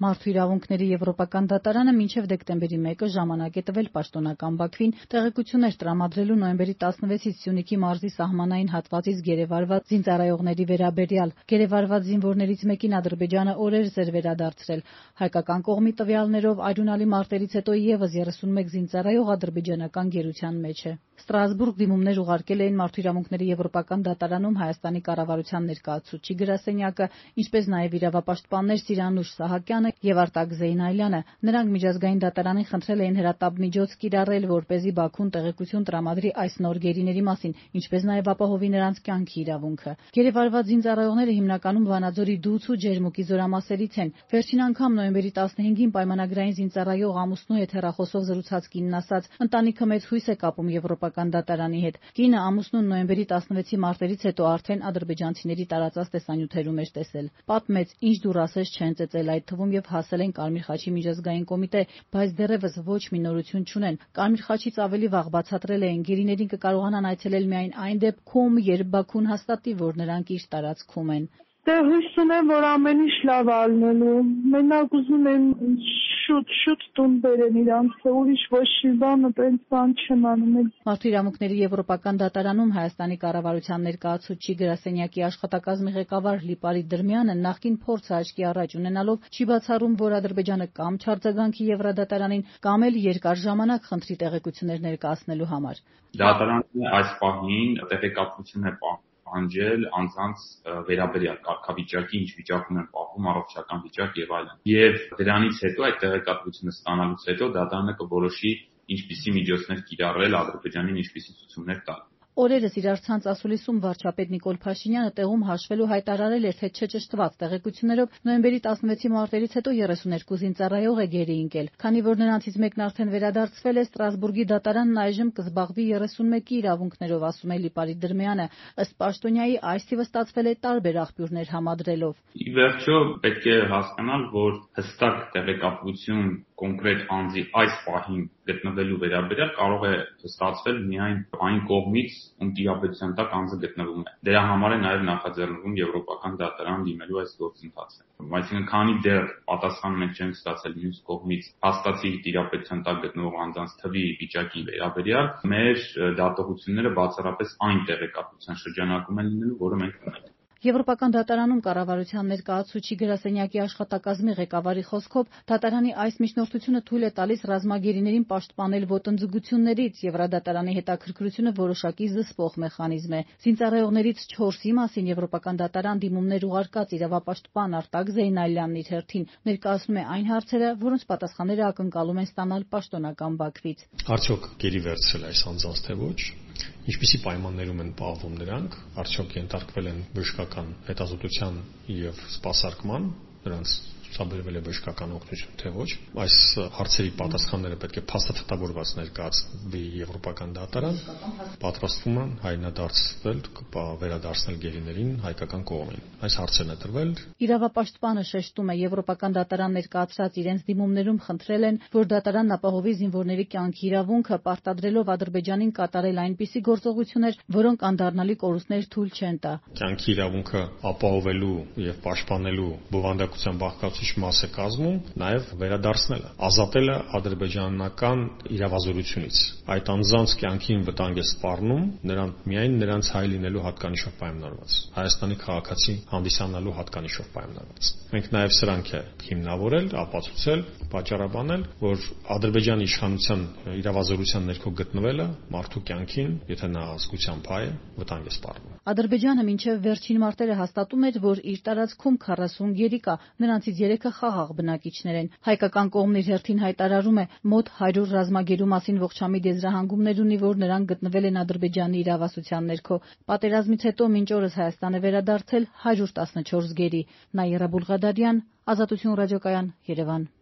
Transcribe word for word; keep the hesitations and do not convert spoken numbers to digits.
Մարդու իրավունքների եվրոպական դատարանը մինչև դեկտեմբերի մեկը ժամանակ է տվել պաշտոնական Բաքվին տեղեկություններ տրամադրելու նոյեմբերի տասնվեցից Սյունիքի մարզի սահմանային հատվածից գերեվարված զինծառայողների վերաբերյալ։ Գերեվարված զինվորներից մեկին Ադրբեջանը օրերս էր վերադարձրել։ Հայկական կողմի տվյալներով արյունալի մարտերից հետո ևս երեսունմեկ զինծառայող ադրբեջանական գերության մեջ է։ Ստրասբուրգ դիմումներ ուղարկել էին Մարդու իրավունքների եվրոպական դատարանում Հայաստանի կառավարության ներկայացուցիչ գրասենյակը, ինչպես նաև իրավապաշտպաններ Սիրանուշ Սահակյանը և Արտակ Զեյնալյանը։ Նրանք միջազգային դատարանին խնդրել էին հրատապ միջոց կիրառել, որպեսզի Բաքուն տեղեկություն տրամադրի այս նոր գերիների մասին, ինչպես նաև ապահովի նրանց կյանքի իրավունքը։ Գերեվարված զինծառայողները հիմնականում Վանաձորի Դուց ու Ջերմուկի զորամասերից են։ Վերջին անգամ նոյեմբերի տասնհինգին պայմանագրային զինծառայող ամուսնու հետ հեռախոսով զրուցած կինն ասաց. «Ընտանիքը մեծ հույս է կապում եվրոպական դատարանի հետ»։ Կինը ամուսնուն նոյեմբերի տասնվեցի մարտերից հետո արդեն ադրբեջանցիների տարածած տեսանյութերում էր տեսել։ Պատմեց, ինչ դուռ ասես չեն ծեծել, այդ թվում և հասել են Կարմիր խաչի միջազգային կոմիտե, բայց դեռևս ոչ մի նորություն չունեն։ Կարմիր խաչից ավելի վաղ բացատրել էին, գերիներին կկարողանան այցելել միայն այն դեպքում, երբ Բաքուն հաստատի, որ նրանք իր տարածքում են։ Դե հույս ունեմ, որ ամեն ինչ լավ է լինելու։ Մենակ ուզում եմ շուտ-շուտ տուն բերեն իրանց, ուրիշ ոչ մի բան, այդպես բան չեմ անում։ Մարդու իրավունքների եվրոպական դատարանում Հայաստանի կառավարության ներկայացուցչի գրասենյակի աշխատակազմի ղեկավար Լիպարիտ Դրմյանը նախկին փորձը աչքի առաջ ունենալով չի բացառում, որ Ադրբեջանը կամ չարձագանքի Եվրադատարանին, կամ էլ երկար ժամանակ խնդրի տեղեկություններ ներկայացնելու համար։ Դատարանը այս պահին տեղեկատվություն է պահանջել անձանց վերաբերյալ կարգավիճակի, ինչ վիճակում են պահվում, առողջական վիճակ եւ այլն։ Եվ դրանից հետո այդ տեղեկատվությունը ստանալուց հետո դատարանը կորոշի ինչպիսի միջոցներ կիրառել, Ադրբեջանին ինչպիսի ցուցումներ տալ։ Օրերս իրար ցանց ասուլիսում վարչապետ Նիկոլ Փաշինյանը տեղում հաշվելու հայտարարել էր, թե չճշտված տեղեկություններով նոյեմբերի տասնվեցի մարտերից հետո երեսուներկու զինծառայող է գերի ընկել։ Քանի որ նրանցից մեկն արդեն վերադարձվել է, Ստրասբուրգի դատարանն այժմ կզբաղվի երեսունմեկի իրավունքներով, ասում է Լիպարիտ Դրմյանը։ Ըստ պաշտոնյայի այս թիվը ստացվել է տարբեր աղբյուրներ համադրելով։ Ի վերջո պետք է հասկանալ, որ հստակ տեղեկատվություն կոնկրետ անձի այս պահին գտնվելու վերաբերյալ կարող է ստացվել միայն այն կողմից, ում տիրապետության տակ անձը գտնվում է։ Դրա համար է նաև նախաձեռնվում եվրոպական դատարան դիմելու այս գործընթացը։ Այսինքն, քանի դեռ պատասխան մենք չենք ստացել մյուս կողմից հաստատի տիրապետության տակ գտնվող անձանց թվի վիճակի վերաբերյալ, մեր դատողությունները բացառապես այն տեղեկատվության շրջանակում են լինելու, որը մենք ունենք։ Եվրոպական դատարանում կառավարության ներկայացուցչի գրասենյակի աշխատակազմի ղեկավարի խոսքով դատարանի այս միջնորդությունը թույլ է տալիս ռազմագերիներին պաշտպանել ոտնձգություններից։ Եվրադատարանի հետաքրքրությունը որոշակի զսպող մեխանիզմ է։ Զինծառայողներից չորսի մասին Եվրոպական դատարան դիմումներ ուղարկած իրավապաշտպան Արտակ Զեյնալյանն իր հերթին ներկայացնում է այն հարցերը, որոնց պատասխանները ակնկալում են ստանալ պաշտոնական Բաքվից։ Արդյոք գերի վերցրել այս անձանց թե ոչ։ Ինչպիսի պայմաններում են պահվում նրանք, արդյոք ենթարկվել են բժշկական հետազոտության եւ սպասարկման, նրանց ցուցաբերվել է բժշկական օգնություն թե ոչ։ Այս հարցերի պատասխանները պետք է փաստաթղթավորված ներկայացվի Եվրոպական դատարան, պատրաստվում են հայտնադարձվել, վերադարձնել գերիներին հայկական կողմին։ Այս հարցերն է տրվել։ Իրավապաշտպանը շեշտում է, Եվրոպական դատարան ներկայացրած իրենց դիմումներում խնդրել են, որ դատարանն ապահովի զինվորների կյանքի իրավունքը, պարտադրելով Ադրբեջանին կատարել այնպիսի գործողություններ, որոնք անդառնալի կորուստներ թույլ չեն տա։ Կյանքի իրավունքը ապահովելու եւ պաշտպանելու բովանդակության բաղկացուցիչ մաս է կազմում նաև վերադարձնելը, ազատելը ադրբեջանական իրավազորությունից։ Այդ անձանց կյանքին վտանգ է սպառնում, նրանք միայն նրանց հայ լինելու հատկանիշով պայմանավորված, Հայաստանի քաղաքացի հանդիսանալու հատկանիշով պայմանավորված։ Մենք նաև սրանք է հիմնավորել, ապացուցել, պատճառաբանել, որ Ադրբեջանի իշխանության իրավազորության ներքո գտնվելը մարդու կյանքին, եթե նա ազգությամբ հայ է, վտանգ է սպառնում։ Ադրբեջանը մինչև վերջին մարտերը հաստատում էր, որ իր տարածքում քառասուն գերի կա, նրանցից երեքը խաղաղ բնակիչներ են։ Հայկական կողմն իր հերթին հայտարարում է, մոտ հարյուր ռազմագերու մասին ողջամիտ եզրահանգումներ ունի, որ նրանք գտնվել են Ադրբեջանի իրավասության ներքո։ Պատերազմից հետո մինչ օրս Հայաստան է վերադարձել հարյուր տասնչորս գերի։ Նաիրա Բուլղադարյան, Ազատություն ռադիոկայան, Երևան։